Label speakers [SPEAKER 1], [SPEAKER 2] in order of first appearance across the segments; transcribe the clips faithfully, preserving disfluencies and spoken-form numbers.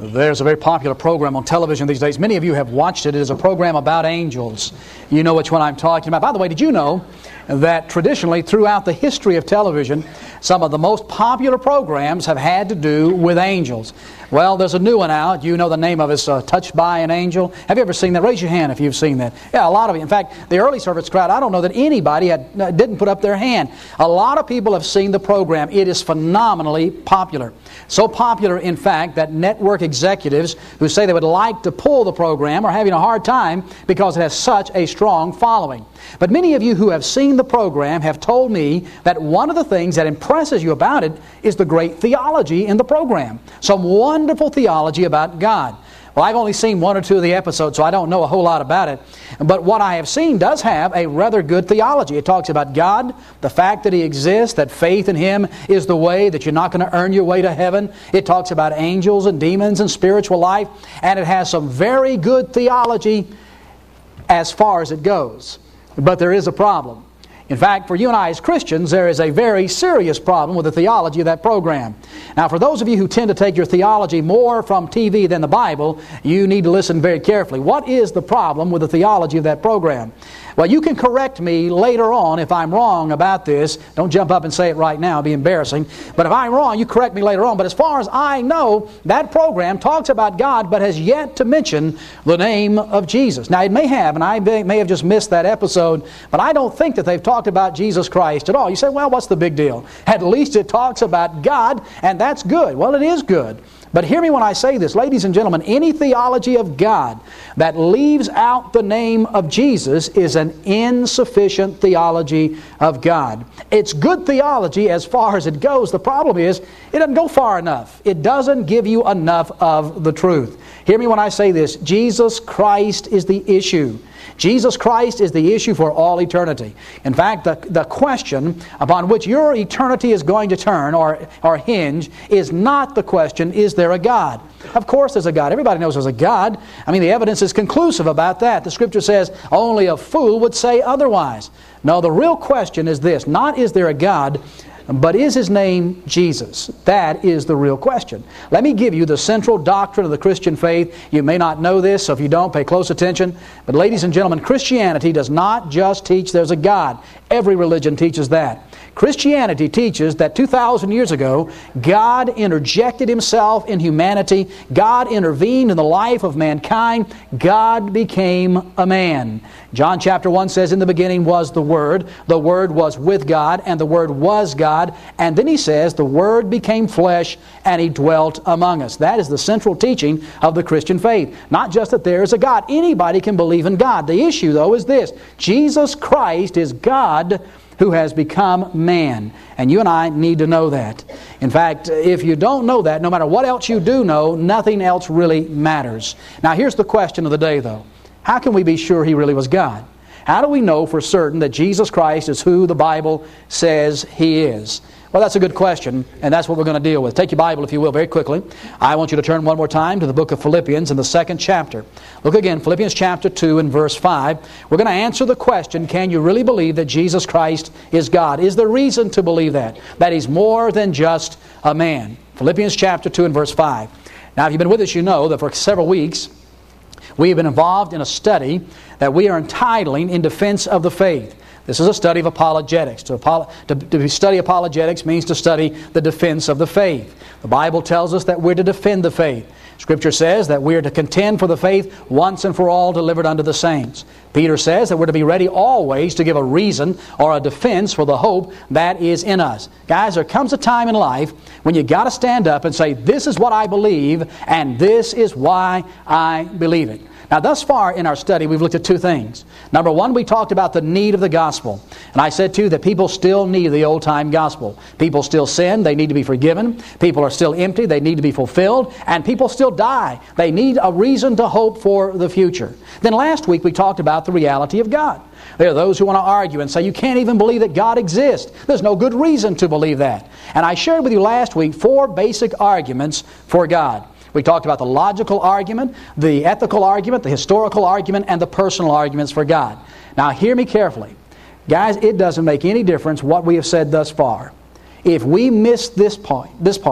[SPEAKER 1] There's a very popular program on television these days. Many of you have watched it. It is a program about angels. You know which one I'm talking about. By the way, did you know that traditionally throughout the history of television, some of the most popular programs have had to do with angels? Well, there's a new one out. You know the name of it. It's uh, Touched by an Angel. Have you ever seen that? Raise your hand if you've seen that. Yeah, a lot of you. In fact, the early service crowd, I don't know that anybody had, uh, didn't put up their hand. A lot of people have seen the program. It is phenomenally popular. So popular, in fact, that network executives who say they would like to pull the program are having a hard time because it has such a strong following. But many of you who have seen the program have told me that one of the things that impresses you about it is the great theology in the program. Some wonderful theology about God. Well, I've only seen one or two of the episodes, so I don't know a whole lot about it. But what I have seen does have a rather good theology. It talks about God, the fact that He exists, that faith in Him is the way, that you're not going to earn your way to heaven. It talks about angels and demons and spiritual life. And it has some very good theology as far as it goes. But there is a problem. In fact, for you and I as Christians, there is a very serious problem with the theology of that program. Now, for those of you who tend to take your theology more from T V than the Bible, you need to listen very carefully. What is the problem with the theology of that program? Well, you can correct me later on if I'm wrong about this. Don't jump up and say it right now. It'd be embarrassing. But if I'm wrong, you correct me later on. But as far as I know, that program talks about God but has yet to mention the name of Jesus. Now, it may have, and I may have just missed that episode, but I don't think that they've talked about Jesus Christ at all. You say, well, what's the big deal? At least it talks about God, and that's good. Well, it is good. But hear me when I say this, ladies and gentlemen, any theology of God that leaves out the name of Jesus is an insufficient theology of God. It's good theology as far as it goes. The problem is, it doesn't go far enough. It doesn't give you enough of the truth. Hear me when I say this, Jesus Christ is the issue. Jesus Christ is the issue for all eternity. In fact, the, the question upon which your eternity is going to turn or, or hinge is not the question, is there a God? Of course there's a God. Everybody knows there's a God. I mean, the evidence is conclusive about that. The Scripture says only a fool would say otherwise. No, the real question is this, not is there a God, but is His name Jesus? That is the real question. Let me give you the central doctrine of the Christian faith. You may not know this, so if you don't, pay close attention. But ladies and gentlemen, Christianity does not just teach there's a God. Every religion teaches that. Christianity teaches that two thousand years ago, God interjected Himself in humanity. God intervened in the life of mankind. God became a man. John chapter one says, in the beginning was the Word. The Word was with God, and the Word was God. And then he says, the Word became flesh, and He dwelt among us. That is the central teaching of the Christian faith. Not just that there is a God. Anybody can believe in God. The issue, though, is this. Jesus Christ is God who has become man. And you and I need to know that. In fact, if you don't know that, no matter what else you do know, nothing else really matters. Now, here's the question of the day, though. How can we be sure He really was God? How do we know for certain that Jesus Christ is who the Bible says He is? Well, that's a good question, and that's what we're going to deal with. Take your Bible, if you will, very quickly. I want you to turn one more time to the book of Philippians in the second chapter. Look again, Philippians chapter two and verse five. We're going to answer the question, can you really believe that Jesus Christ is God? Is there reason to believe that? That He's more than just a man. Philippians chapter two and verse five. Now, if you've been with us, you know that for several weeks, we have been involved in a study that we are entitling In Defense of the Faith. This is a study of apologetics. To, apolo- to, to study apologetics means to study the defense of the faith. The Bible tells us that we're to defend the faith. Scripture says that we're to contend for the faith once and for all delivered unto the saints. Peter says that we're to be ready always to give a reason or a defense for the hope that is in us. Guys, there comes a time in life when you've got to stand up and say, this is what I believe, and this is why I believe it. Now, thus far in our study, we've looked at two things. Number one, we talked about the need of the gospel. And I said, too, that people still need the old-time gospel. People still sin. They need to be forgiven. People are still empty. They need to be fulfilled. And people still die. They need a reason to hope for the future. Then last week, we talked about the reality of God. There are those who want to argue and say, you can't even believe that God exists. There's no good reason to believe that. And I shared with you last week four basic arguments for God. We talked about the logical argument, the ethical argument, the historical argument, and the personal arguments for God. Now, hear me carefully. Guys, it doesn't make any difference what we have said thus far. If we miss this point, this part,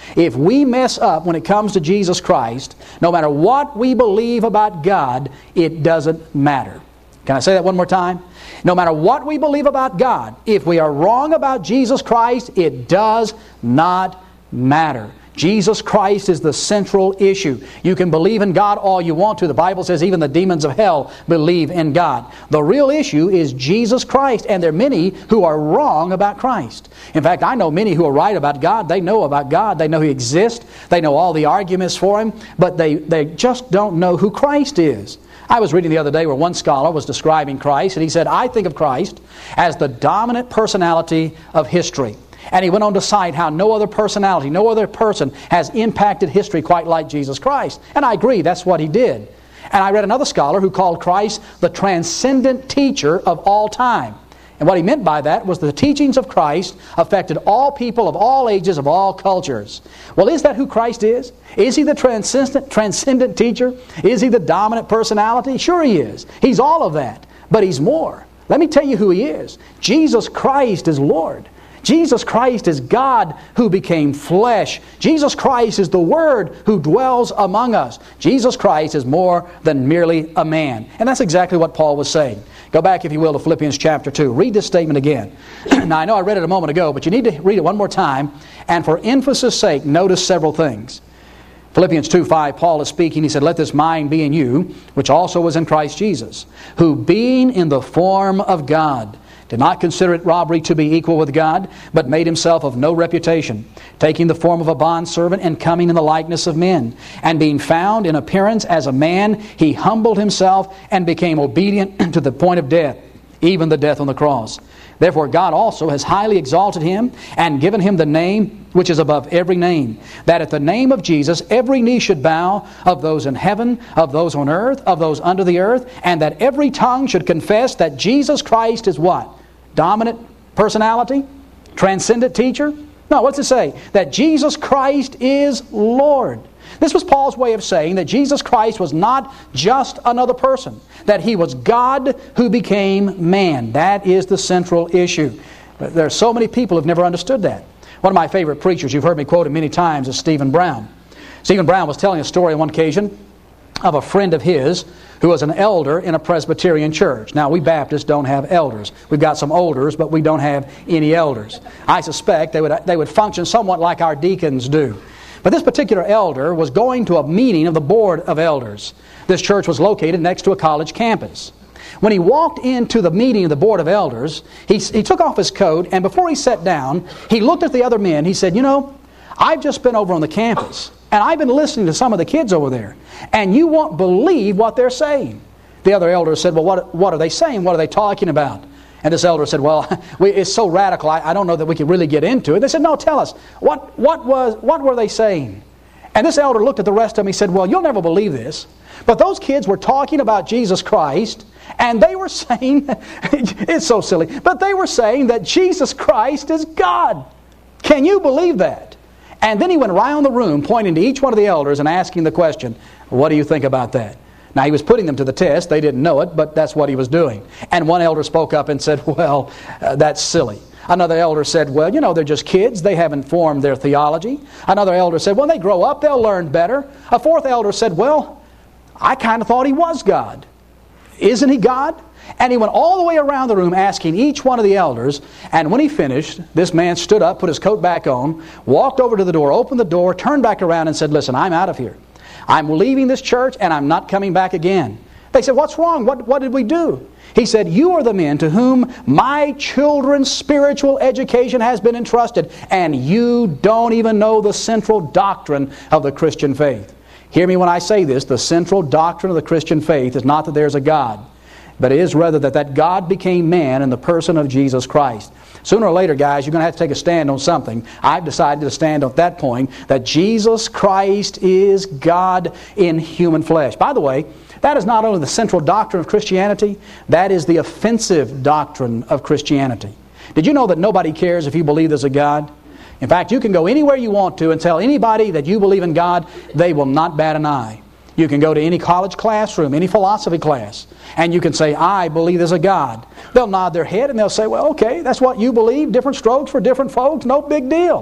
[SPEAKER 1] If we mess up when it comes to Jesus Christ, no matter what we believe about God, it doesn't matter. Can I say that one more time? No matter what we believe about God, if we are wrong about Jesus Christ, it does not matter. Jesus Christ is the central issue. You can believe in God all you want to. The Bible says even the demons of hell believe in God. The real issue is Jesus Christ, and there are many who are wrong about Christ. In fact, I know many who are right about God. They know about God. They know He exists. They know all the arguments for Him, but they, they just don't know who Christ is. I was reading the other day where one scholar was describing Christ, and he said, I think of Christ as the dominant personality of history. And he went on to cite how no other personality, no other person has impacted history quite like Jesus Christ. And I agree, that's what he did. And I read another scholar who called Christ the transcendent teacher of all time. And what he meant by that was the teachings of Christ affected all people of all ages, of all cultures. Well, is that who Christ is? Is He the transcendent, transcendent teacher? Is He the dominant personality? Sure He is. He's all of that. But He's more. Let me tell you who He is. Jesus Christ is Lord. Jesus Christ is God who became flesh. Jesus Christ is the Word who dwells among us. Jesus Christ is more than merely a man. And that's exactly what Paul was saying. Go back, if you will, to Philippians chapter two. Read this statement again. Now, I know I read it a moment ago, but you need to read it one more time. And for emphasis' sake, notice several things. Philippians two five, Paul is speaking. He said, let this mind be in you, which also was in Christ Jesus, who being in the form of God, did not consider it robbery to be equal with God, but made Himself of no reputation, taking the form of a bondservant and coming in the likeness of men. And being found in appearance as a man, He humbled Himself and became obedient to the point of death, even the death on the cross. Therefore God also has highly exalted Him and given Him the name which is above every name, that at the name of Jesus every knee should bow, of those in heaven, of those on earth, of those under the earth, and that every tongue should confess that Jesus Christ is what? Dominant personality? Transcendent teacher? No, what's it say? That Jesus Christ is Lord. This was Paul's way of saying that Jesus Christ was not just another person, that He was God who became man. That is the central issue. But there are so many people who have never understood that. One of my favorite preachers, you've heard me quote him many times, is Stephen Brown. Stephen Brown was telling a story on one occasion of a friend of his who was an elder in a Presbyterian church. Now, we Baptists don't have elders. We've got some elders, but we don't have any elders. I suspect they would, they would function somewhat like our deacons do. But this particular elder was going to a meeting of the board of elders. This church was located next to a college campus. When he walked into the meeting of the board of elders, he, he took off his coat, and before he sat down, he looked at the other men. He said, you know, I've just been over on the campus, and I've been listening to some of the kids over there, and you won't believe what they're saying. The other elders said, well, what, what are they saying? What are they talking about? And this elder said, well, we, it's so radical, I, I don't know that we can really get into it. They said, no, tell us, what, what, was, what were they saying? And this elder looked at the rest of them. He said, well, you'll never believe this, but those kids were talking about Jesus Christ, and they were saying, it's so silly, but they were saying that Jesus Christ is God. Can you believe that? And then he went around the room pointing to each one of the elders and asking the question, what do you think about that? Now, he was putting them to the test. They didn't know it, but that's what he was doing. And one elder spoke up and said, well, uh, that's silly. Another elder said, well, you know, they're just kids. They haven't formed their theology. Another elder said, when they grow up, they'll learn better. A fourth elder said, well, I kind of thought He was God. Isn't He God? And he went all the way around the room asking each one of the elders. And when he finished, this man stood up, put his coat back on, walked over to the door, opened the door, turned back around and said, listen, I'm out of here. I'm leaving this church and I'm not coming back again. They said, what's wrong? What, what did we do? He said, you are the men to whom my children's spiritual education has been entrusted, and you don't even know the central doctrine of the Christian faith. Hear me when I say this. The central doctrine of the Christian faith is not that there's a God, but it is rather that that God became man in the person of Jesus Christ. Sooner or later, guys, you're going to have to take a stand on something. I've decided to stand on that point, that Jesus Christ is God in human flesh. By the way, that is not only the central doctrine of Christianity, that is the offensive doctrine of Christianity. Did you know that nobody cares if you believe there's a God? In fact, you can go anywhere you want to and tell anybody that you believe in God, they will not bat an eye. You can go to any college classroom, any philosophy class, and you can say, I believe there's a God. They'll nod their head and they'll say, well, okay, that's what you believe. Different strokes for different folks, no big deal.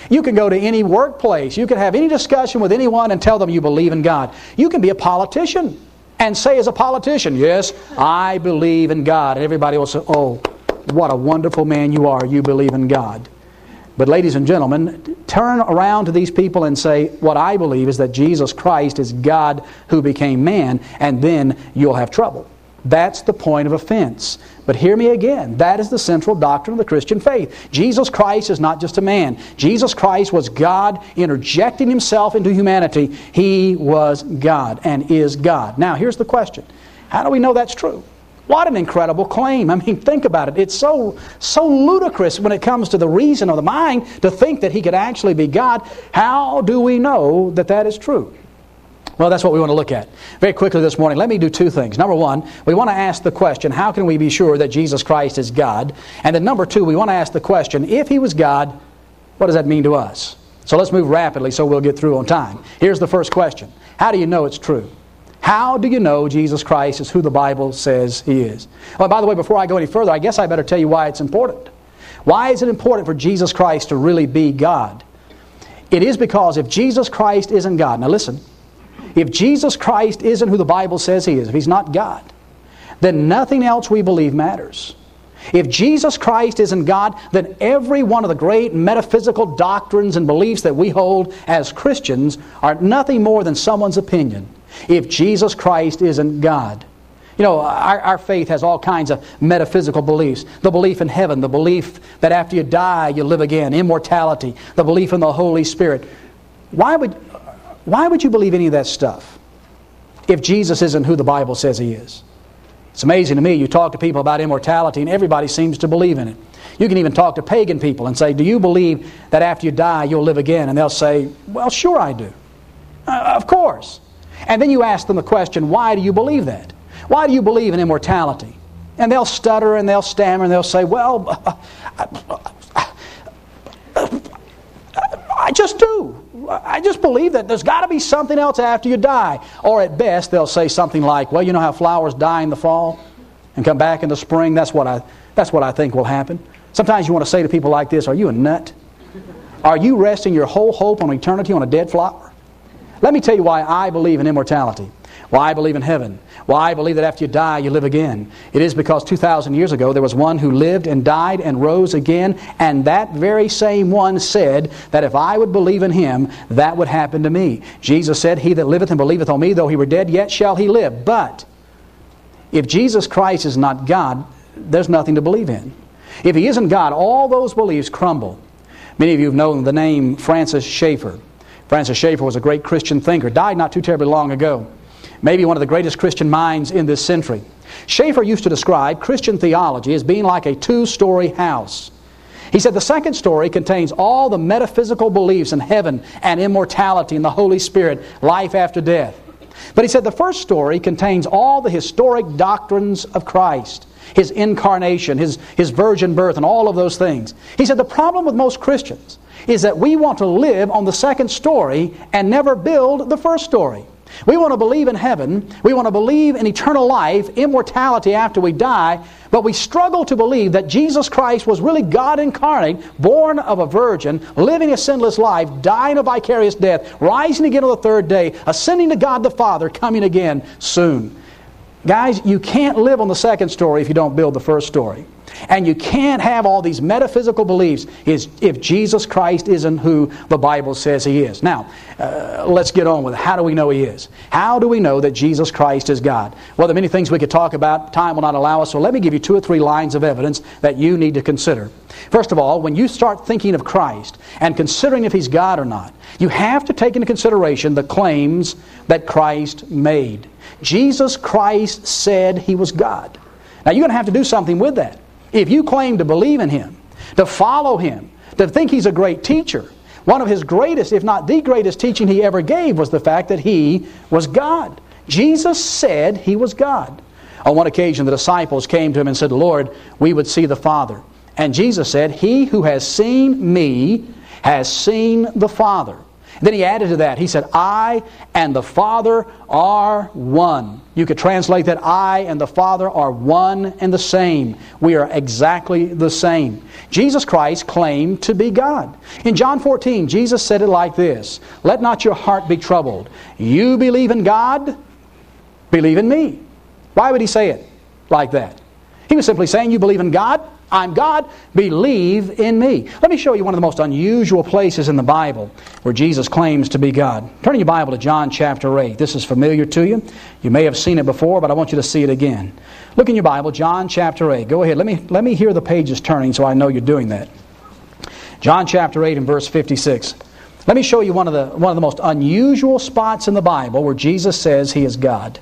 [SPEAKER 1] You can go to any workplace. You can have any discussion with anyone and tell them you believe in God. You can be a politician and say as a politician, yes, I believe in God. And everybody will say, oh, what a wonderful man you are. You believe in God. But ladies and gentlemen, turn around to these people and say, what I believe is that Jesus Christ is God who became man, and then you'll have trouble. That's the point of offense. But hear me again, that is the central doctrine of the Christian faith. Jesus Christ is not just a man. Jesus Christ was God interjecting Himself into humanity. He was God and is God. Now here's the question. How do we know that's true? What an incredible claim. I mean, think about it. It's so, so ludicrous when it comes to the reason of the mind to think that He could actually be God. How do we know that that is true? Well, that's what we want to look at. Very quickly this morning, let me do two things. Number one, we want to ask the question, how can we be sure that Jesus Christ is God? And then number two, we want to ask the question, if He was God, what does that mean to us? So let's move rapidly so we'll get through on time. Here's the first question. How do you know it's true? How do you know Jesus Christ is who the Bible says He is? Well, by the way, before I go any further, I guess I better tell you why it's important. Why is it important for Jesus Christ to really be God? It is because if Jesus Christ isn't God, now listen, if Jesus Christ isn't who the Bible says He is, if He's not God, then nothing else we believe matters. If Jesus Christ isn't God, then every one of the great metaphysical doctrines and beliefs that we hold as Christians are nothing more than someone's opinion. If Jesus Christ isn't God. You know, our, our faith has all kinds of metaphysical beliefs. The belief in heaven, the belief that after you die you live again, immortality, the belief in the Holy Spirit. Why would, why would you believe any of that stuff if Jesus isn't who the Bible says He is? It's amazing to me. You talk to people about immortality and everybody seems to believe in it. You can even talk to pagan people and say, do you believe that after you die you'll live again? And they'll say, well, sure I do. Uh, of course. And then you ask them the question, why do you believe that? Why do you believe in immortality? And they'll stutter and they'll stammer and they'll say, well, I just do. I just believe that there's got to be something else after you die. Or at best, they'll say something like, well, you know how flowers die in the fall and come back in the spring? That's what I, that's what I think will happen. Sometimes you want to say to people like this, are you a nut? Are you resting your whole hope on eternity on a dead flower? Let me tell you why I believe in immortality. Why I believe in heaven. Why I believe that after you die, you live again. It is because two thousand years ago, there was one who lived and died and rose again, and that very same one said that if I would believe in Him, that would happen to me. Jesus said, he that liveth and believeth on me, though he were dead, yet shall he live. But if Jesus Christ is not God, there's nothing to believe in. If He isn't God, all those beliefs crumble. Many of you have known the name Francis Schaeffer. Francis Schaeffer was a great Christian thinker, died not too terribly long ago. Maybe one of the greatest Christian minds in this century. Schaeffer used to describe Christian theology as being like a two-story house. He said the second story contains all the metaphysical beliefs in heaven and immortality and the Holy Spirit, life after death. But he said the first story contains all the historic doctrines of Christ, His incarnation, His, His virgin birth, and all of those things. He said the problem with most Christians is that we want to live on the second story and never build the first story. We want to believe in heaven, we want to believe in eternal life, immortality after we die, but we struggle to believe that Jesus Christ was really God incarnate, born of a virgin, living a sinless life, dying a vicarious death, rising again on the third day, ascending to God the Father, coming again soon. Guys, you can't live on the second story if you don't build the first story. And you can't have all these metaphysical beliefs if Jesus Christ isn't who the Bible says He is. Now, uh, let's get on with it. How do we know He is? How do we know that Jesus Christ is God? Well, there are many things we could talk about. Time will not allow us, so let me give you two or three lines of evidence that you need to consider. First of all, when you start thinking of Christ and considering if He's God or not, you have to take into consideration the claims that Christ made. Jesus Christ said He was God. Now, you're going to have to do something with that. If you claim to believe in Him, to follow Him, to think He's a great teacher, one of His greatest, if not the greatest teaching He ever gave was the fact that He was God. Jesus said He was God. On one occasion, the disciples came to Him and said, Lord, we would see the Father. And Jesus said, He who has seen me has seen the Father. Then he added to that, he said, I and the Father are one. You could translate that, I and the Father are one and the same. We are exactly the same. Jesus Christ claimed to be God. In John fourteen, Jesus said it like this, let not your heart be troubled. You believe in God, believe in me. Why would he say it like that? He was simply saying, you believe in God, I'm God, believe in me. Let me show you one of the most unusual places in the Bible where Jesus claims to be God. Turn your Bible to John chapter eight. This is familiar to you. You may have seen it before, but I want you to see it again. Look in your Bible, John chapter eight. Go ahead. Let me, let me hear the pages turning so I know you're doing that. John chapter eight and verse fifty-six. Let me show you one of the, one of the most unusual spots in the Bible where Jesus says He is God.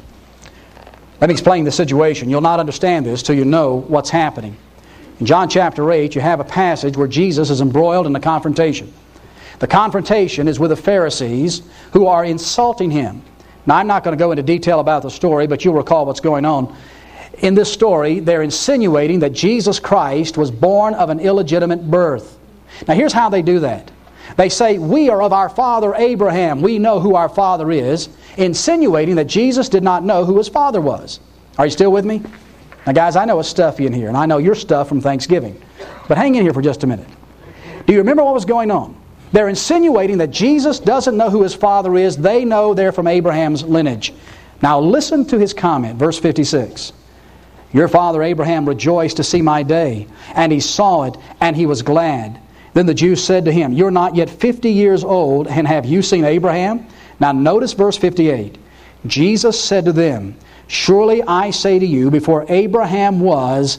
[SPEAKER 1] Let me explain the situation. You'll not understand this till you know what's happening. In John chapter eight, you have a passage where Jesus is embroiled in a confrontation. The confrontation is with the Pharisees who are insulting Him. Now, I'm not going to go into detail about the story, but you'll recall what's going on. In this story, they're insinuating that Jesus Christ was born of an illegitimate birth. Now, here's how they do that. They say, we are of our father Abraham. We know who our father is, insinuating that Jesus did not know who His father was. Are you still with me? Now, guys, I know it's stuffy in here, and I know your stuff from Thanksgiving. But hang in here for just a minute. Do you remember what was going on? They're insinuating that Jesus doesn't know who His father is. They know they're from Abraham's lineage. Now, listen to his comment, verse fifty-six. Your father Abraham rejoiced to see my day, and he saw it, and he was glad. Then the Jews said to him, you're not yet fifty years old, and have you seen Abraham? Now, notice verse fifty-eight. Jesus said to them, surely I say to you, before Abraham was,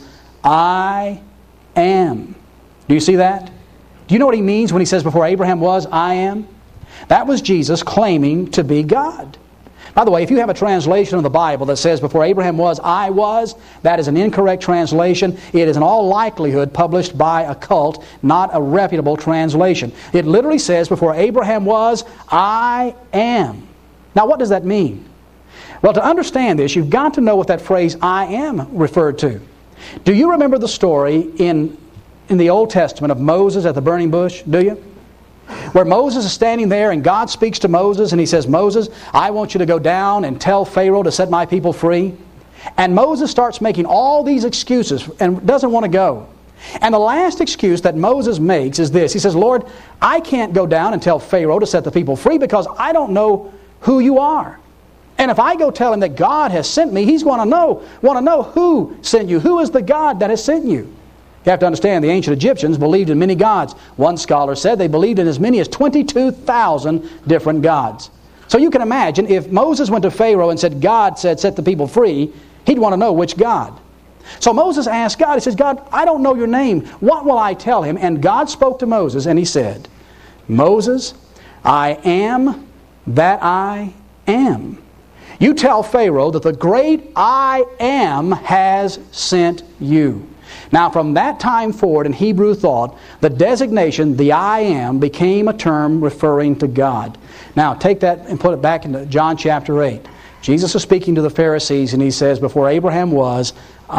[SPEAKER 1] I am. Do you see that? Do you know what He means when He says before Abraham was, I am? That was Jesus claiming to be God. By the way, if you have a translation of the Bible that says before Abraham was, I was, that is an incorrect translation. It is in all likelihood published by a cult, not a reputable translation. It literally says before Abraham was, I am. Now, what does that mean? Well, to understand this, you've got to know what that phrase I am referred to. Do you remember the story in, in the Old Testament of Moses at the burning bush? Do you? Where Moses is standing there and God speaks to Moses and He says, Moses, I want you to go down and tell Pharaoh to set my people free. And Moses starts making all these excuses and doesn't want to go. And the last excuse that Moses makes is this. He says, Lord, I can't go down and tell Pharaoh to set the people free because I don't know who you are. And if I go tell him that God has sent me, he's going to know, want to know who sent you. Who is the God that has sent you? You have to understand, the ancient Egyptians believed in many gods. One scholar said they believed in as many as twenty-two thousand different gods. So you can imagine, if Moses went to Pharaoh and said, God said, set the people free, he'd want to know which God. So Moses asked God, he says, God, I don't know your name. What will I tell him? And God spoke to Moses and He said, Moses, I am that I am. You tell Pharaoh that the great I am has sent you. Now, from that time forward in Hebrew thought, the designation, the I am, became a term referring to God. Now, take that and put it back into John chapter eight. Jesus is speaking to the Pharisees and He says, before Abraham was,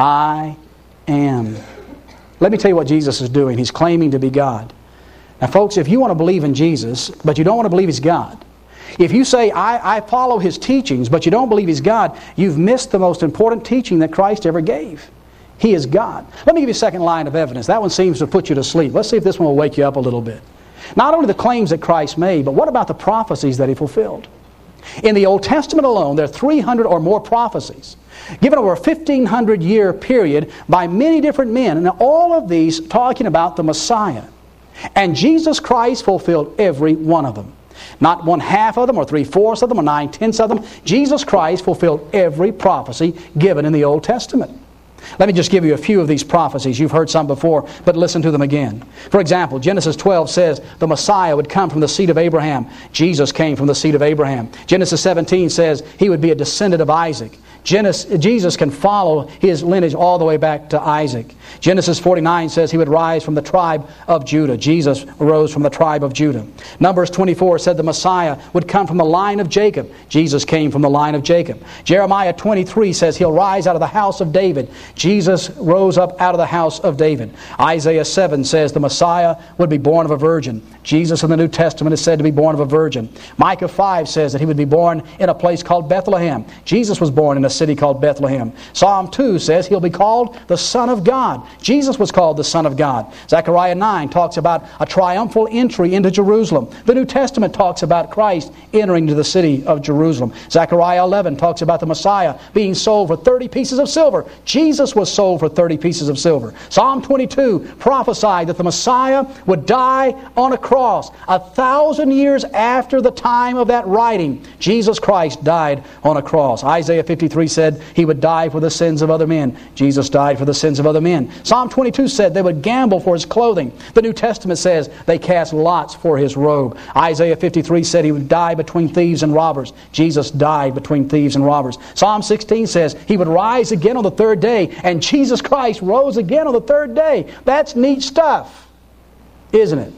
[SPEAKER 1] I am. Let me tell you what Jesus is doing. He's claiming to be God. Now, folks, if you want to believe in Jesus, but you don't want to believe He's God, if you say, I, I follow His teachings, but you don't believe He's God, you've missed the most important teaching that Christ ever gave. He is God. Let me give you a second line of evidence. That one seems to put you to sleep. Let's see if this one will wake you up a little bit. Not only the claims that Christ made, but what about the prophecies that He fulfilled? In the Old Testament alone, there are three hundred or more prophecies given over a fifteen hundred year period by many different men, and all of these talking about the Messiah. And Jesus Christ fulfilled every one of them. Not one half of them, or three-fourths of them, or nine-tenths of them. Jesus Christ fulfilled every prophecy given in the Old Testament. Let me just give you a few of these prophecies. You've heard some before, but listen to them again. For example, Genesis twelve says the Messiah would come from the seed of Abraham. Jesus came from the seed of Abraham. Genesis seventeen says He would be a descendant of Isaac. Genesis, Jesus can follow his lineage all the way back to Isaac. Genesis forty-nine says he would rise from the tribe of Judah. Jesus arose from the tribe of Judah. Numbers twenty-four said the Messiah would come from the line of Jacob. Jesus came from the line of Jacob. Jeremiah twenty-three says he'll rise out of the house of David. Jesus rose up out of the house of David. Isaiah seven says the Messiah would be born of a virgin. Jesus in the New Testament is said to be born of a virgin. Micah five says that he would be born in a place called Bethlehem. Jesus was born in a city called Bethlehem. Psalm two says he'll be called the Son of God. Jesus was called the Son of God. Zechariah nine talks about a triumphal entry into Jerusalem. The New Testament talks about Christ entering to the city of Jerusalem. Zechariah eleven talks about the Messiah being sold for thirty pieces of silver. Jesus was sold for thirty pieces of silver. Psalm twenty-two prophesied that the Messiah would die on a cross. A thousand years after the time of that writing, Jesus Christ died on a cross. Isaiah fifty-three said he would die for the sins of other men. Jesus died for the sins of other men. Psalm twenty-two said they would gamble for his clothing. The New Testament says they cast lots for his robe. Isaiah fifty-three said he would die between thieves and robbers. Jesus died between thieves and robbers. Psalm sixteen says he would rise again on the third day, and Jesus Christ rose again on the third day. That's neat stuff, isn't it?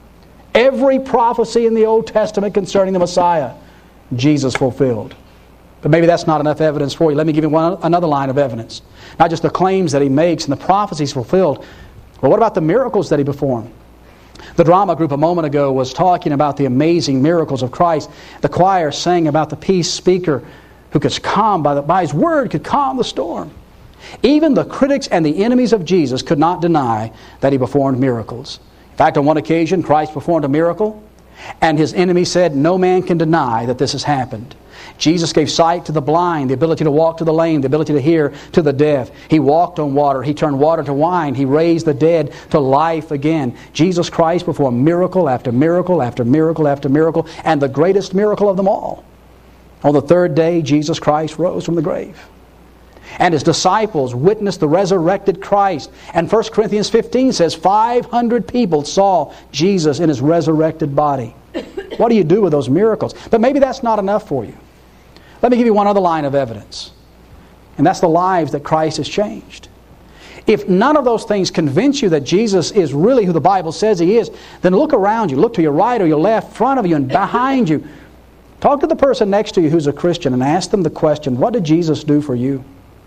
[SPEAKER 1] Every prophecy in the Old Testament concerning the Messiah, Jesus fulfilled. But maybe that's not enough evidence for you. Let me give you one, another line of evidence. Not just the claims that he makes and the prophecies fulfilled. Well, what about the miracles that he performed? The drama group a moment ago was talking about the amazing miracles of Christ. The choir sang about the peace speaker who could calm, by, the, by his word, could calm the storm. Even the critics and the enemies of Jesus could not deny that he performed miracles. In fact, on one occasion, Christ performed a miracle, and his enemy said, "No man can deny that this has happened." Jesus gave sight to the blind, the ability to walk to the lame, the ability to hear to the deaf. He walked on water. He turned water to wine. He raised the dead to life again. Jesus Christ performed miracle after miracle after miracle after miracle, and the greatest miracle of them all. On the third day, Jesus Christ rose from the grave. And his disciples witnessed the resurrected Christ. And First Corinthians fifteen says five hundred people saw Jesus in his resurrected body. What do you do with those miracles? But maybe that's not enough for you. Let me give you one other line of evidence. And that's the lives that Christ has changed. If none of those things convince you that Jesus is really who the Bible says he is, then look around you. Look to your right or your left, front of you and behind you. Talk to the person next to you who's a Christian and ask them the question, what did Jesus do for you?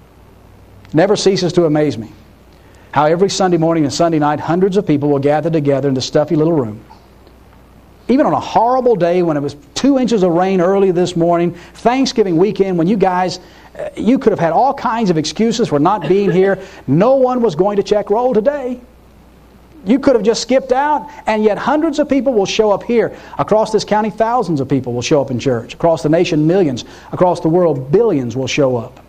[SPEAKER 1] Never ceases to amaze me how every Sunday morning and Sunday night hundreds of people will gather together in the stuffy little room. Even on a horrible day when it was two inches of rain early this morning, Thanksgiving weekend, when you guys, uh, you could have had all kinds of excuses for not being here. No one was going to check roll today. You could have just skipped out, and yet hundreds of people will show up here. Across this county, thousands of people will show up in church. Across the nation, millions. Across the world, billions will show up.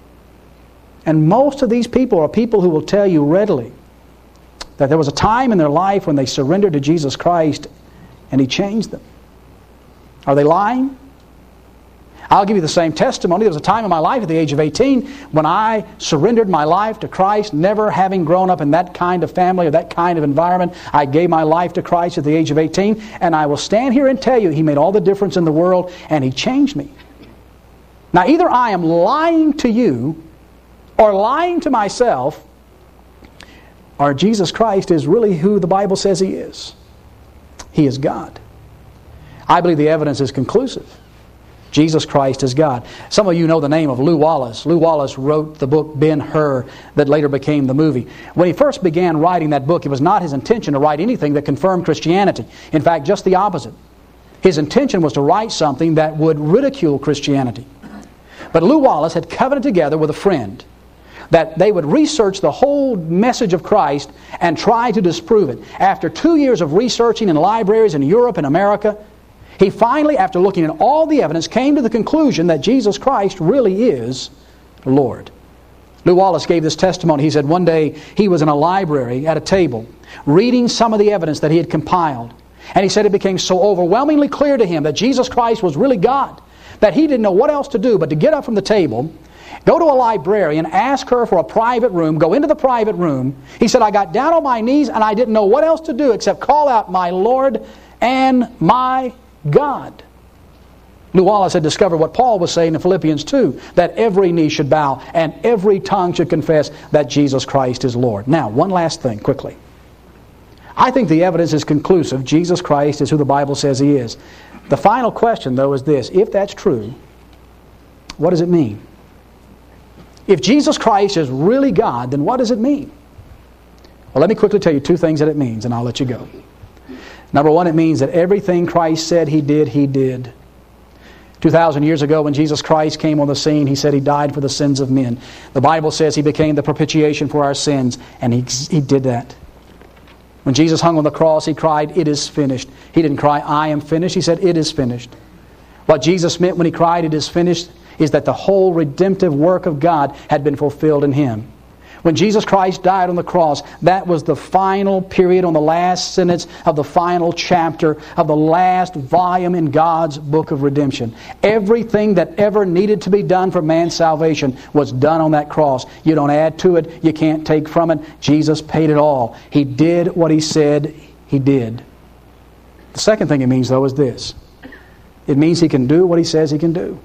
[SPEAKER 1] And most of these people are people who will tell you readily that there was a time in their life when they surrendered to Jesus Christ and he changed them. Are they lying? I'll give you the same testimony. There was a time in my life at the age of eighteen when I surrendered my life to Christ, never having grown up in that kind of family or that kind of environment. I gave my life to Christ at the age of eighteen, and I will stand here and tell you he made all the difference in the world and he changed me. Now, either I am lying to you or lying to myself, or Jesus Christ is really who the Bible says he is. He is God. I believe the evidence is conclusive. Jesus Christ is God. Some of you know the name of Lew Wallace. Lew Wallace wrote the book Ben-Hur that later became the movie. When he first began writing that book, it was not his intention to write anything that confirmed Christianity. In fact, just the opposite. His intention was to write something that would ridicule Christianity. But Lew Wallace had covenanted together with a friend that they would research the whole message of Christ and try to disprove it. After two years of researching in libraries in Europe and America, he finally, after looking at all the evidence, came to the conclusion that Jesus Christ really is Lord. Lew Wallace gave this testimony. He said one day he was in a library at a table reading some of the evidence that he had compiled. And he said it became so overwhelmingly clear to him that Jesus Christ was really God that he didn't know what else to do but to get up from the table, go to a librarian, ask her for a private room, go into the private room. He said, I got down on my knees and I didn't know what else to do except call out, my Lord and my God. Lew Wallace had discovered what Paul was saying in Philippians two, that every knee should bow and every tongue should confess that Jesus Christ is Lord. Now, one last thing, quickly. I think the evidence is conclusive. Jesus Christ is who the Bible says He is. The final question, though, is this. If that's true, what does it mean? If Jesus Christ is really God, then what does it mean? Well, let me quickly tell you two things that it means, and I'll let you go. Number one, it means that everything Christ said He did, He did. two thousand years ago, when Jesus Christ came on the scene, He said He died for the sins of men. The Bible says He became the propitiation for our sins, and He, he did that. When Jesus hung on the cross, He cried, "It is finished." He didn't cry, "I am finished." He said, "It is finished." What Jesus meant when He cried, "It is finished," is that the whole redemptive work of God had been fulfilled in Him. When Jesus Christ died on the cross, that was the final period on the last sentence of the final chapter of the last volume in God's book of redemption. Everything that ever needed to be done for man's salvation was done on that cross. You don't add to it. You can't take from it. Jesus paid it all. He did what He said He did. The second thing it means, though, is this. It means He can do what He says He can do.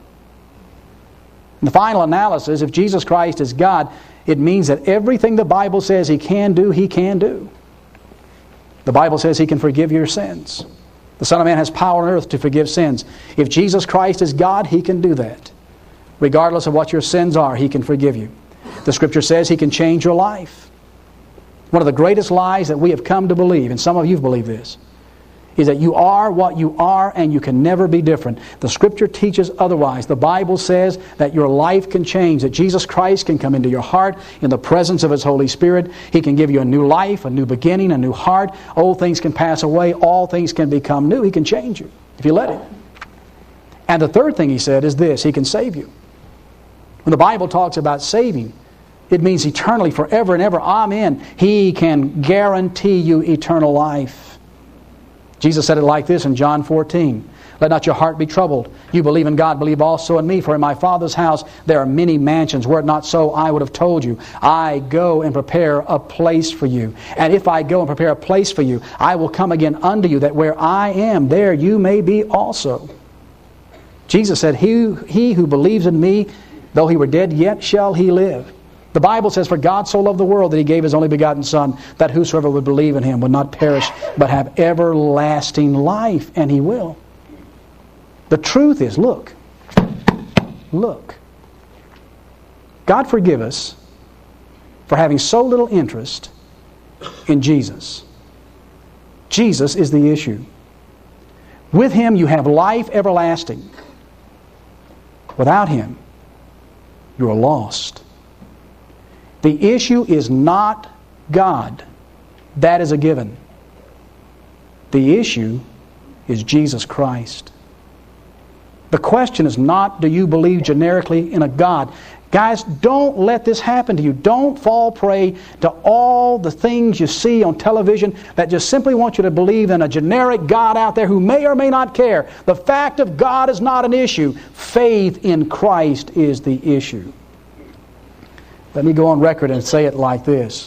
[SPEAKER 1] In the final analysis, if Jesus Christ is God, it means that everything the Bible says He can do, He can do. The Bible says He can forgive your sins. The Son of Man has power on earth to forgive sins. If Jesus Christ is God, He can do that. Regardless of what your sins are, He can forgive you. The Scripture says He can change your life. One of the greatest lies that we have come to believe, and some of you believe this, is that you are what you are and you can never be different. The Scripture teaches otherwise. The Bible says that your life can change, that Jesus Christ can come into your heart in the presence of His Holy Spirit. He can give you a new life, a new beginning, a new heart. Old things can pass away. All things can become new. He can change you if you let Him. And the third thing He said is this. He can save you. When the Bible talks about saving, it means eternally, forever and ever. Amen. He can guarantee you eternal life. Jesus said it like this in John fourteen. "Let not your heart be troubled. You believe in God, believe also in me. For in my Father's house there are many mansions. Were it not so, I would have told you. I go and prepare a place for you. And if I go and prepare a place for you, I will come again unto you, that where I am, there you may be also." Jesus said, he, he who believes in me, though he were dead, yet shall he live. The Bible says, "For God so loved the world that He gave His only begotten Son, that whosoever would believe in Him would not perish, but have everlasting life." And He will. The truth is, look, look. God forgive us for having so little interest in Jesus. Jesus is the issue. With Him you have life everlasting. Without Him, you are lost. The issue is not God. That is a given. The issue is Jesus Christ. The question is not, do you believe generically in a God? Guys, don't let this happen to you. Don't fall prey to all the things you see on television that just simply want you to believe in a generic God out there who may or may not care. The fact of God is not an issue. Faith in Christ is the issue. Let me go on record and say it like this.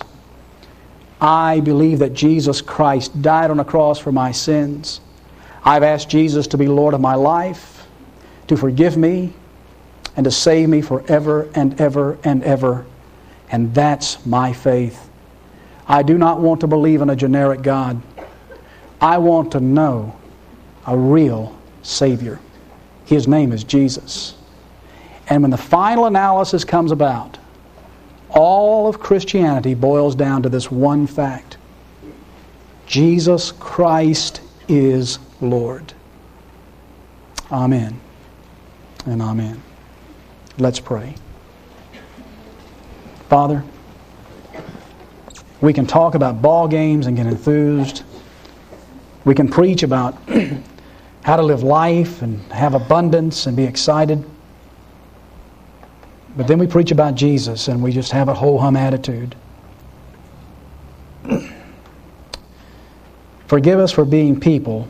[SPEAKER 1] I believe that Jesus Christ died on the cross for my sins. I've asked Jesus to be Lord of my life, to forgive me, and to save me forever and ever and ever. And that's my faith. I do not want to believe in a generic God. I want to know a real Savior. His name is Jesus. And when the final analysis comes about, all of Christianity boils down to this one fact. Jesus Christ is Lord. Amen and amen. Let's pray. Father, we can talk about ball games and get enthused. We can preach about how to live life and have abundance and be excited. But then we preach about Jesus and we just have a ho-hum attitude. Forgive us for being people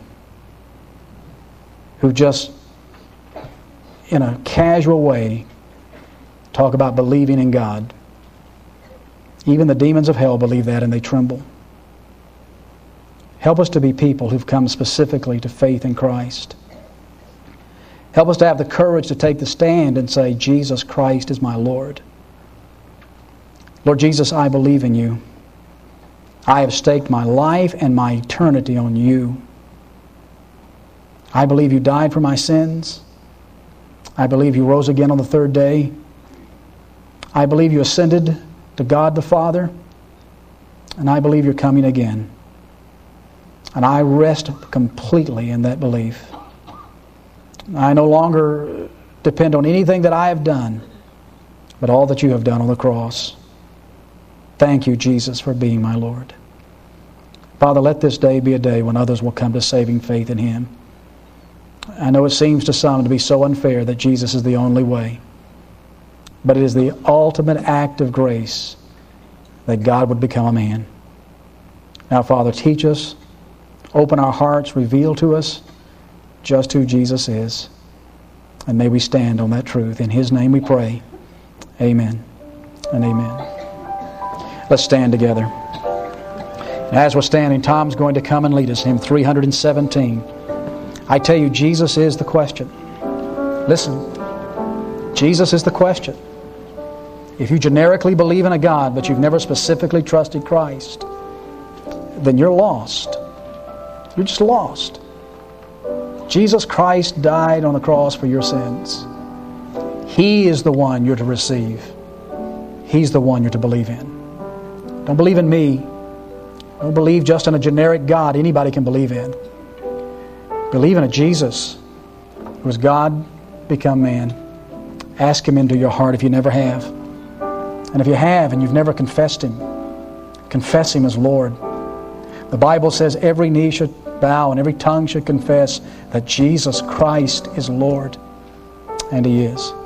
[SPEAKER 1] who just, in a casual way, talk about believing in God. Even the demons of hell believe that and they tremble. Help us to be people who've come specifically to faith in Christ. Help us to have the courage to take the stand and say, Jesus Christ is my Lord. Lord Jesus, I believe in you. I have staked my life and my eternity on you. I believe you died for my sins. I believe you rose again on the third day. I believe you ascended to God the Father. And I believe you're coming again. And I rest completely in that belief. I no longer depend on anything that I have done, but all that you have done on the cross. Thank you, Jesus, for being my Lord. Father, let this day be a day when others will come to saving faith in Him. I know it seems to some to be so unfair that Jesus is the only way. But it is the ultimate act of grace that God would become a man. Now, Father, teach us, open our hearts, reveal to us just who Jesus is. And may we stand on that truth. In His name we pray. Amen and amen. Let's stand together. And as we're standing, Tom's going to come and lead us, hymn three hundred seventeen. I tell you, Jesus is the question. Listen, Jesus is the question. If you generically believe in a God, but you've never specifically trusted Christ, then you're lost. You're just lost. Jesus Christ died on the cross for your sins. He is the one you're to receive. He's the one you're to believe in. Don't believe in me. Don't believe just in a generic God anybody can believe in. Believe in a Jesus who is God become man. Ask Him into your heart if you never have. And if you have and you've never confessed Him, confess Him as Lord. The Bible says every knee should bow and every tongue should confess that Jesus Christ is Lord. And He is.